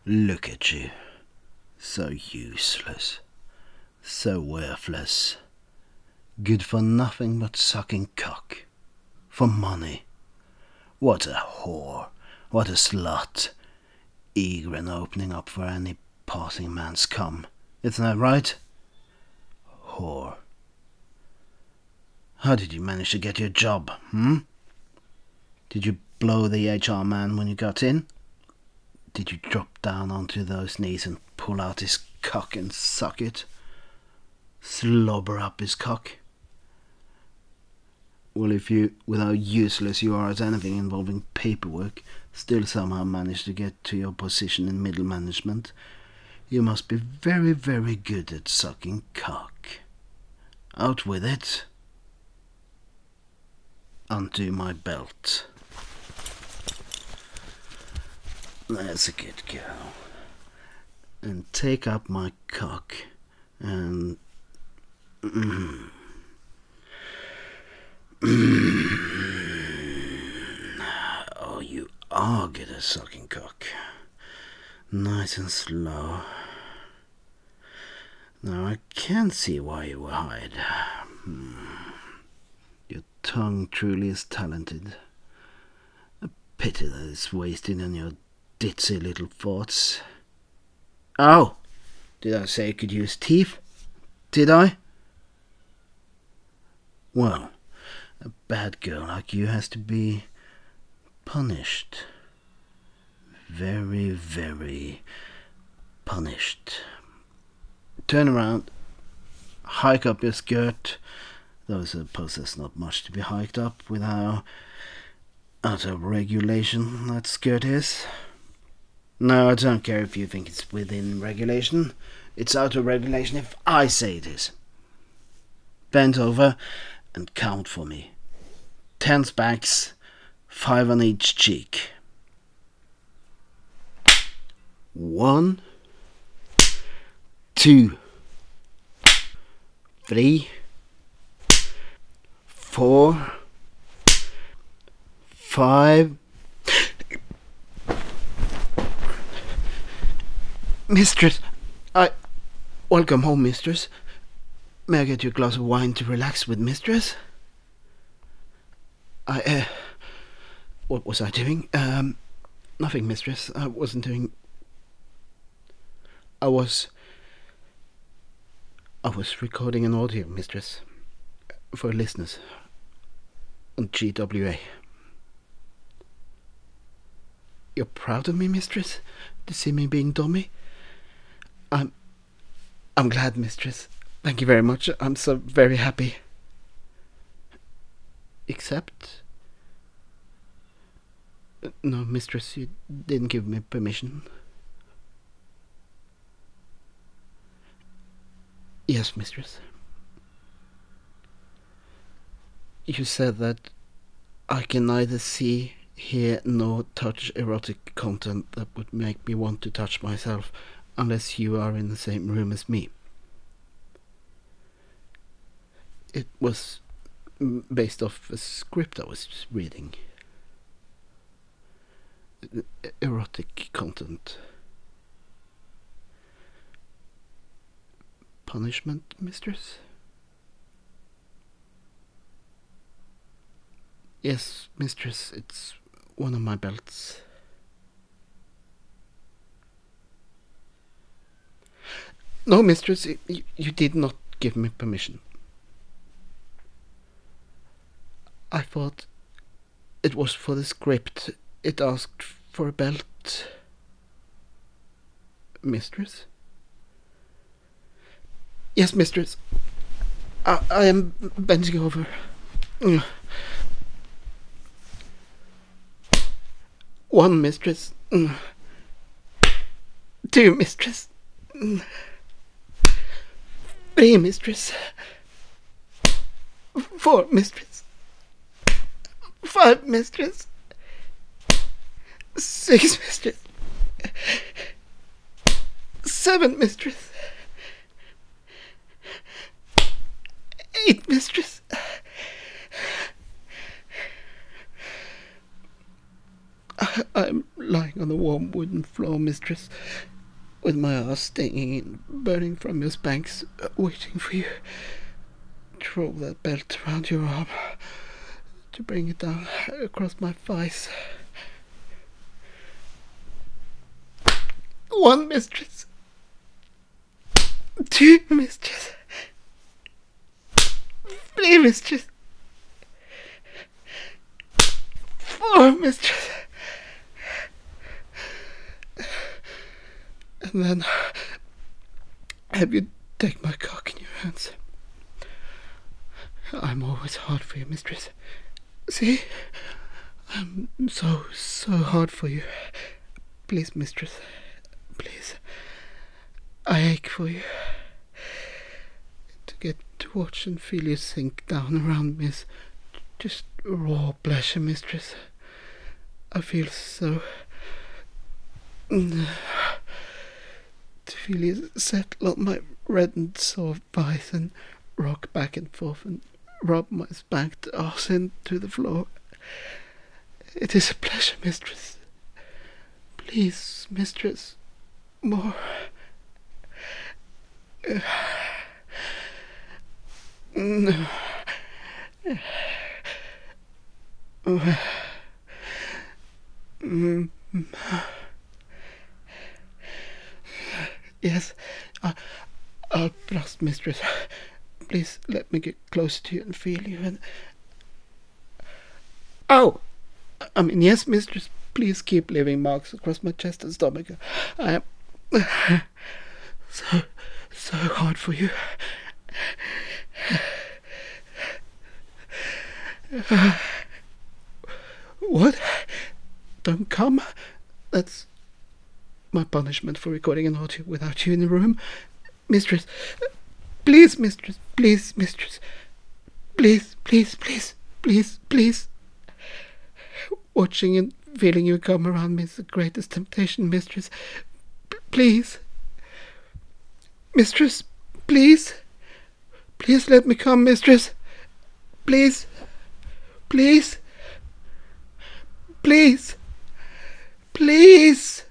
Look at you. So useless. So worthless. Good for nothing but sucking cock. For money. What a whore. What a slut. Eager and opening up for any passing man's cum. Isn't that right? Whore. How did you manage to get your job, Did you blow the HR man when you got in? Did you drop down onto those knees and pull out his cock and suck it? Slobber up his cock? Well, if you, with how useless you are at anything involving paperwork, still somehow manage to get to your position in middle management, you must be very, very good at sucking cock. Out with it. Undo my belt. That's a good girl. And take up my cock and... Oh, you are good at sucking cock. Nice and slow. Now I can see why you were hired. Your tongue truly is talented. A pity that it's wasted on your ditzy little thoughts. Oh! Did I say you could use teeth? Did I? Well, a bad girl like you has to be punished. Very, very punished. Turn around, hike up your skirt, though I suppose there's not much to be hiked up with how out of regulation that skirt is. No, I don't care if you think it's within regulation. It's out of regulation if I say it is. Bend over and count for me. 10 spanks, 5 on each cheek. 1, 2, 3, 4, 5. Mistress, welcome home, mistress. May I get you a glass of wine to relax with, mistress? What was I doing? Nothing, mistress. I wasn't doing... I was recording an audio, mistress, for listeners on GWA. You're proud of me, mistress, to see me being dummy? I'm glad, mistress. Thank you very much. I'm so very happy. Except... No, mistress, you didn't give me permission. Yes, mistress. You said that I can neither see, hear, nor touch erotic content that would make me want to touch myself unless you are in the same room as me. It was based off a script I was reading. Erotic content. Punishment, mistress? Yes, mistress, it's one of my belts. No, mistress, you did not give me permission. I thought it was for the script. It asked for a belt. Mistress? Yes, mistress. I am bending over. 1, mistress. 2, mistress. 3, mistress. 4, mistress. 5, mistress. 6, mistress. 7, mistress. 8, mistress. I'm lying on the warm wooden floor, mistress, with my arse stinging and burning from your spanks, waiting for you to roll that belt around your arm, to bring it down across my face. 1, mistress. 2, mistress. 3, mistress. 4, mistress. And then have you take my cock in your hands. I'm always hard for you, mistress. See? I'm so hard for you. Please, mistress. Please. I ache for you. To get to watch and feel you sink down around me is just raw pleasure, mistress. I feel so... to feel you settle on my reddened soft thighs and rock back and forth and rub my spanked arse into the floor. It is a pleasure, mistress. Please, mistress, more. Yes, I'll thrust, mistress. Please let me get close to you and feel you and... Oh! I mean, yes, mistress, please keep leaving marks across my chest and stomach. I am so hard for you. What? Don't come? That's my punishment for recording an audio without you in the room. Mistress, please, mistress, please, mistress, please, please, please, please, please. Watching and feeling you come around me is the greatest temptation, mistress. Please. Mistress, please. Please let me come, mistress. Please. Please. Please. Please.